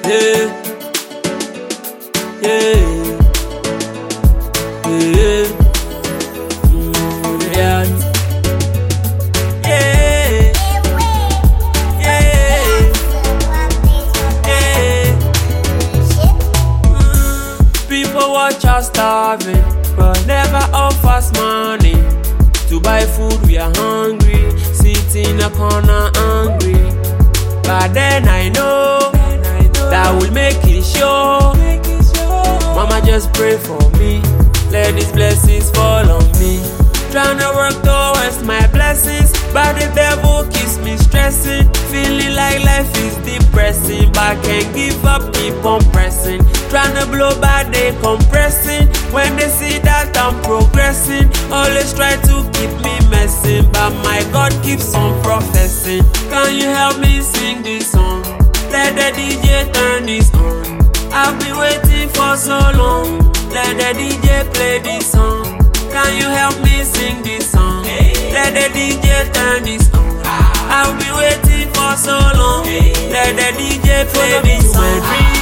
Yeah, yeah, yeah. Yeah. Yeah. People watch us starving, but never offers money to buy food. We are hungry, sit in a corner hungry. But then I know that will make it sure. Mama, just pray for me, let these blessings fall on me. Tryna work towards my blessings, but the devil keeps me stressing. Feeling like life is depressing, but can't give up, keep on pressing. Tryna blow but they compressing. When they see that I'm progressing, always try to keep me messing, but my God keeps on professing. Can you help me sing this song? Let the DJ turn this on. I've been waiting for so long. Let the DJ play this song. Can you help me sing this song? Let the DJ turn this on. I've been waiting for so long. Let the DJ play this song.